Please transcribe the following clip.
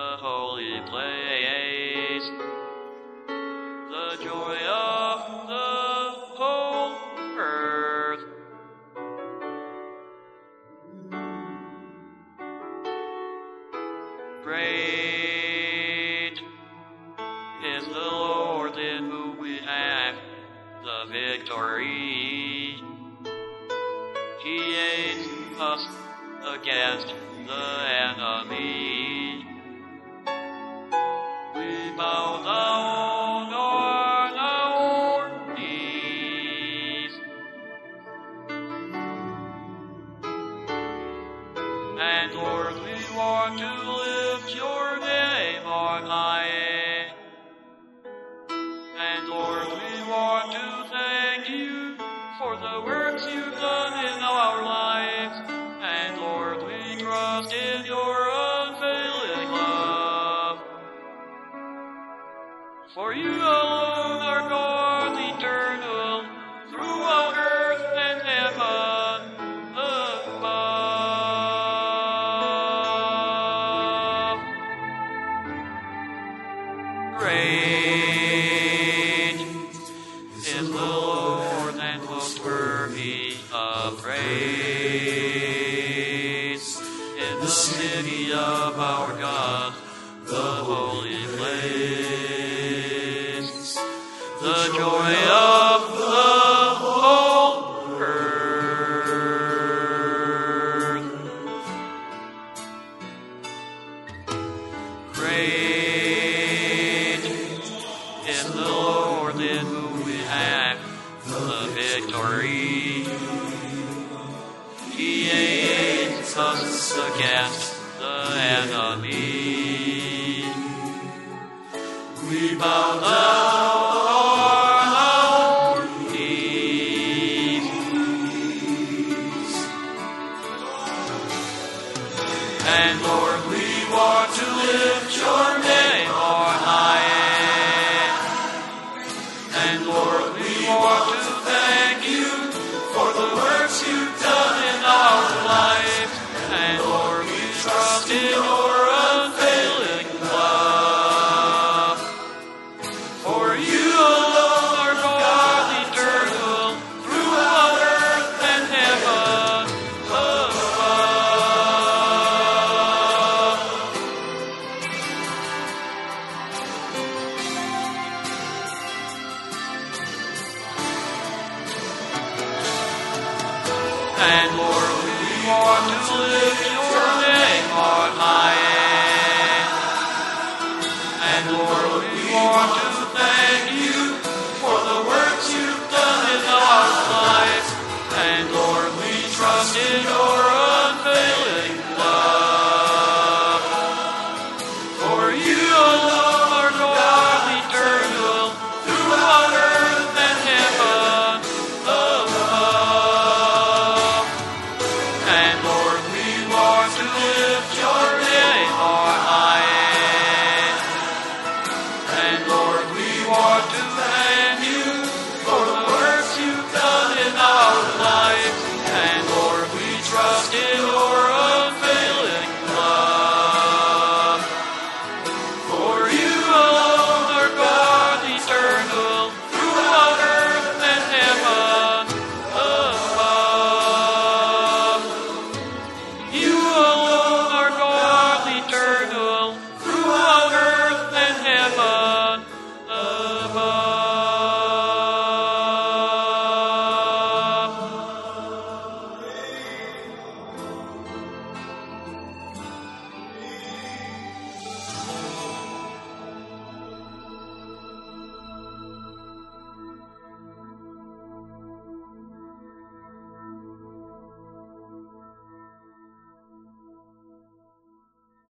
the holy place, the joy of the whole earth. Great is the Lord in whom we have the victory. He aids us against the enemy. We bow down on our knees, and Lord, we want to lift your name on high. And Lord, we want to thank you for the works you've done in our lives. And Lord, we trust in your unfailing love. For you alone are God eternal, throughout earth and heaven above. Great is the Lord and most worthy of praise. In the city of our God, the holy place, the joy of the whole earth. Great is the Lord in whom we have the victory. He aids us against the enemy. We bow down on our knees, and Lord, we want to lift your name on high. And Lord, we want to thank you for the works you've done in our lives. And Lord, we trust in your unfailing love. For you alone are God eternal, throughout earth and heaven above. And Lord, we want to lift your name on high. And Lord,